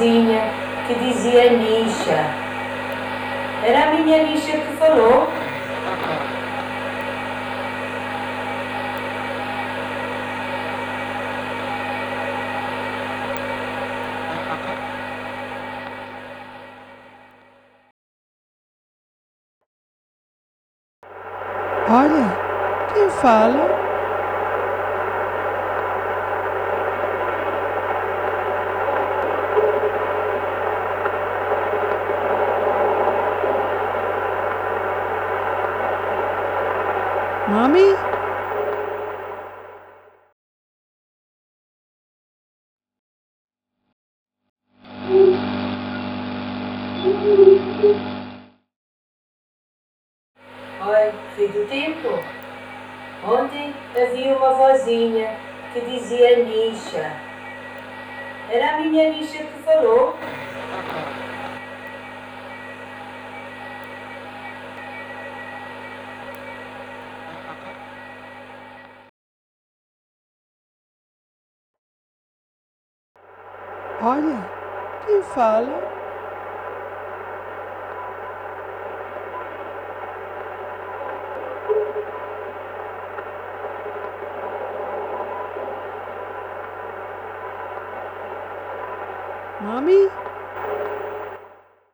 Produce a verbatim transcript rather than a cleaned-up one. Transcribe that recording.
vozinha que dizia Nisha. Era a minha Nisha que falou. Olha, quem fala? Mami? Oi, filho do tempo. Ontem havia uma vozinha que dizia Nisha. Era a minha Nisha que falou. Olha, quem fala? Mami?